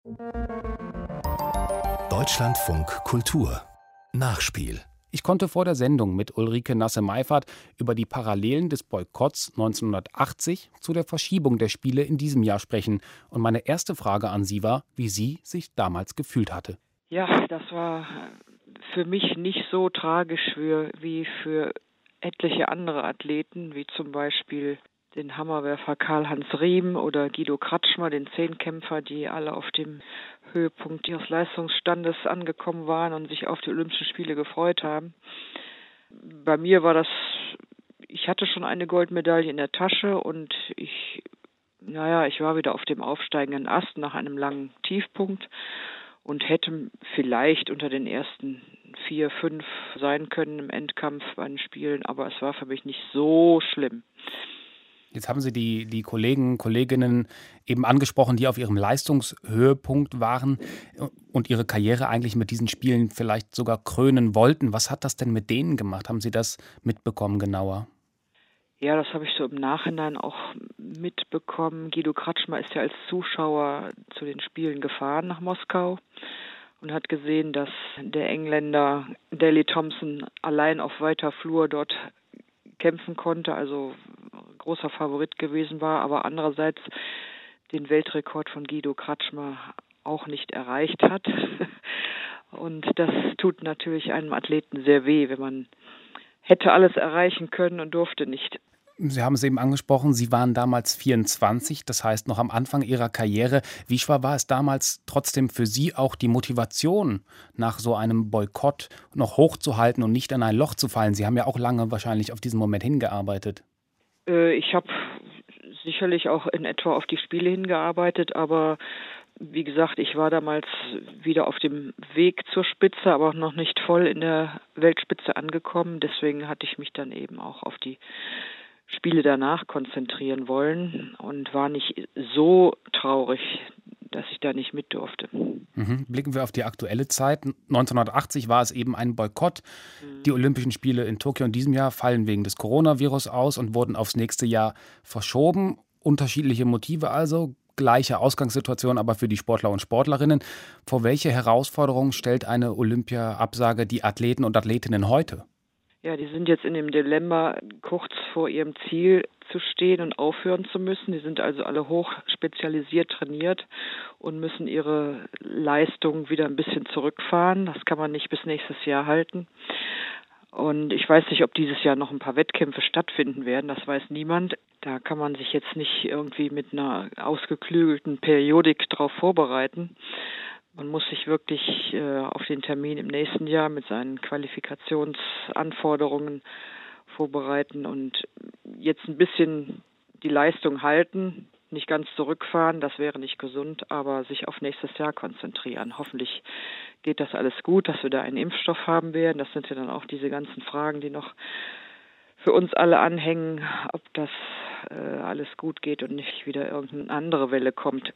Deutschlandfunk Kultur Nachspiel. Ich konnte vor der Sendung mit Ulrike Nasse-Meifert über die Parallelen des Boykotts 1980 zu der Verschiebung der Spiele in diesem Jahr sprechen. Und meine erste Frage an sie war, wie sie sich damals gefühlt hatte. Ja, das war für mich nicht so tragisch wie für etliche andere Athleten, wie zum Beispiel den Hammerwerfer Karl-Heinz Riem oder Guido Kratschmer, den Zehnkämpfer, die alle auf dem Höhepunkt ihres Leistungsstandes angekommen waren und sich auf die Olympischen Spiele gefreut haben. Bei mir war das, ich hatte schon eine Goldmedaille in der Tasche und ich war wieder auf dem aufsteigenden Ast nach einem langen Tiefpunkt und hätte vielleicht unter den ersten 4, 5 sein können im Endkampf bei den Spielen, aber es war für mich nicht so schlimm. Jetzt haben Sie die Kolleginnen eben angesprochen, die auf ihrem Leistungshöhepunkt waren und ihre Karriere eigentlich mit diesen Spielen vielleicht sogar krönen wollten. Was hat das denn mit denen gemacht? Haben Sie das mitbekommen genauer? Ja, das habe ich so im Nachhinein auch mitbekommen. Guido Kratschmer ist ja als Zuschauer zu den Spielen gefahren nach Moskau und hat gesehen, dass der Engländer Daley Thompson allein auf weiter Flur dort kämpfen konnte, also großer Favorit gewesen war, aber andererseits den Weltrekord von Guido Kratschmer auch nicht erreicht hat. Und das tut natürlich einem Athleten sehr weh, wenn man hätte alles erreichen können und durfte nicht. Sie haben es eben angesprochen, Sie waren damals 24, das heißt noch am Anfang Ihrer Karriere. Wie schwer war es damals trotzdem für Sie auch die Motivation, nach so einem Boykott noch hochzuhalten und nicht in ein Loch zu fallen? Sie haben ja auch lange wahrscheinlich auf diesen Moment hingearbeitet. Ich habe sicherlich auch in etwa auf die Spiele hingearbeitet, aber wie gesagt, ich war damals wieder auf dem Weg zur Spitze, aber auch noch nicht voll in der Weltspitze angekommen. Deswegen hatte ich mich dann eben auch auf die Spiele danach konzentrieren wollen und war nicht so traurig, dass ich da nicht mit durfte. Blicken wir auf die aktuelle Zeit. 1980 war es eben ein Boykott. Die Olympischen Spiele in Tokio in diesem Jahr fallen wegen des Coronavirus aus und wurden aufs nächste Jahr verschoben. Unterschiedliche Motive also, gleiche Ausgangssituation, aber für die Sportler und Sportlerinnen. Vor welche Herausforderungen stellt eine Olympia-Absage die Athleten und Athletinnen heute? Ja, die sind jetzt in dem Dilemma, kurz vor ihrem Ziel zu stehen und aufhören zu müssen. Die sind also alle hoch spezialisiert trainiert und müssen ihre Leistung wieder ein bisschen zurückfahren. Das kann man nicht bis nächstes Jahr halten. Und ich weiß nicht, ob dieses Jahr noch ein paar Wettkämpfe stattfinden werden. Das weiß niemand. Da kann man sich jetzt nicht irgendwie mit einer ausgeklügelten Periodik drauf vorbereiten. Man muss sich wirklich auf den Termin im nächsten Jahr mit seinen Qualifikationsanforderungen vorbereiten und jetzt ein bisschen die Leistung halten, nicht ganz zurückfahren, das wäre nicht gesund, aber sich auf nächstes Jahr konzentrieren. Hoffentlich geht das alles gut, dass wir da einen Impfstoff haben werden. Das sind ja dann auch diese ganzen Fragen, die noch für uns alle anhängen, ob das alles gut geht und nicht wieder irgendeine andere Welle kommt.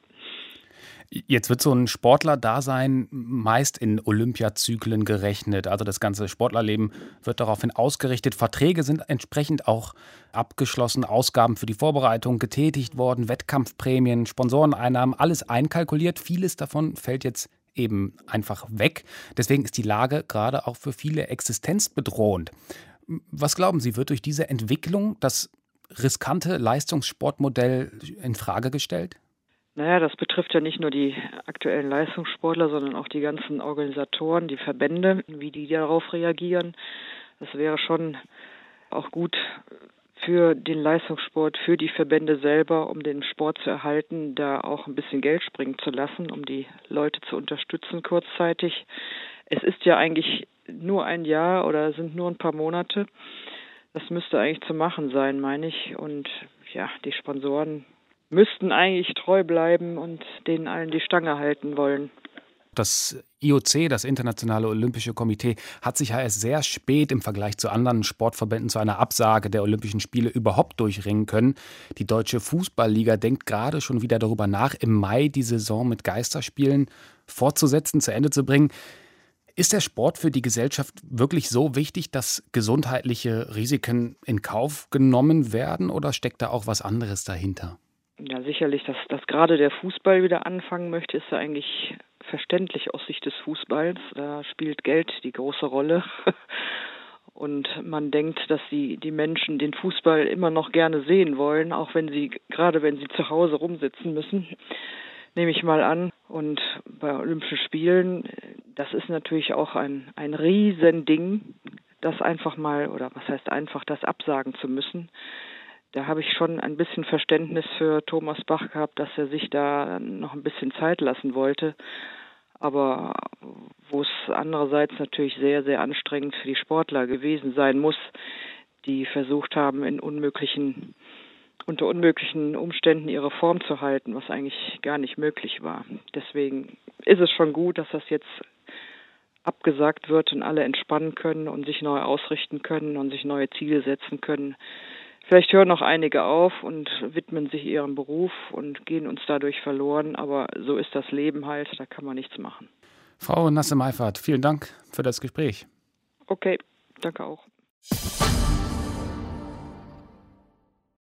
Jetzt wird so ein Sportler-Dasein meist in Olympiazyklen gerechnet. Also das ganze Sportlerleben wird daraufhin ausgerichtet. Verträge sind entsprechend auch abgeschlossen, Ausgaben für die Vorbereitung getätigt worden, Wettkampfprämien, Sponsoreneinnahmen, alles einkalkuliert. Vieles davon fällt jetzt eben einfach weg. Deswegen ist die Lage gerade auch für viele existenzbedrohend. Was glauben Sie, wird durch diese Entwicklung das riskante Leistungssportmodell in Frage gestellt? Naja, das betrifft ja nicht nur die aktuellen Leistungssportler, sondern auch die ganzen Organisatoren, die Verbände, wie die darauf reagieren. Das wäre schon auch gut für den Leistungssport, für die Verbände selber, um den Sport zu erhalten, da auch ein bisschen Geld springen zu lassen, um die Leute zu unterstützen kurzzeitig. Es ist ja eigentlich nur ein Jahr oder sind nur ein paar Monate. Das müsste eigentlich zu machen sein, meine ich. Und ja, die Sponsoren müssten eigentlich treu bleiben und denen allen die Stange halten wollen. Das IOC, das Internationale Olympische Komitee, hat sich ja erst sehr spät im Vergleich zu anderen Sportverbänden zu einer Absage der Olympischen Spiele überhaupt durchringen können. Die Deutsche Fußballliga denkt gerade schon wieder darüber nach, im Mai die Saison mit Geisterspielen fortzusetzen, zu Ende zu bringen. Ist der Sport für die Gesellschaft wirklich so wichtig, dass gesundheitliche Risiken in Kauf genommen werden, oder steckt da auch was anderes dahinter? Ja, sicherlich, dass gerade der Fußball wieder anfangen möchte, ist ja eigentlich verständlich aus Sicht des Fußballs. Da spielt Geld die große Rolle. Und man denkt, dass die Menschen den Fußball immer noch gerne sehen wollen, auch gerade wenn sie zu Hause rumsitzen müssen, nehme ich mal an. Und bei Olympischen Spielen, das ist natürlich auch ein Riesending, das einfach mal, oder was heißt einfach, das absagen zu müssen. Da habe ich schon ein bisschen Verständnis für Thomas Bach gehabt, dass er sich da noch ein bisschen Zeit lassen wollte. Aber wo es andererseits natürlich sehr, sehr anstrengend für die Sportler gewesen sein muss, die versucht haben, unter unmöglichen Umständen ihre Form zu halten, was eigentlich gar nicht möglich war. Deswegen ist es schon gut, dass das jetzt abgesagt wird und alle entspannen können und sich neu ausrichten können und sich neue Ziele setzen können. Vielleicht hören noch einige auf und widmen sich ihrem Beruf und gehen uns dadurch verloren, aber so ist das Leben halt, da kann man nichts machen. Frau Nasse-Meiffert, vielen Dank für das Gespräch. Okay, danke auch.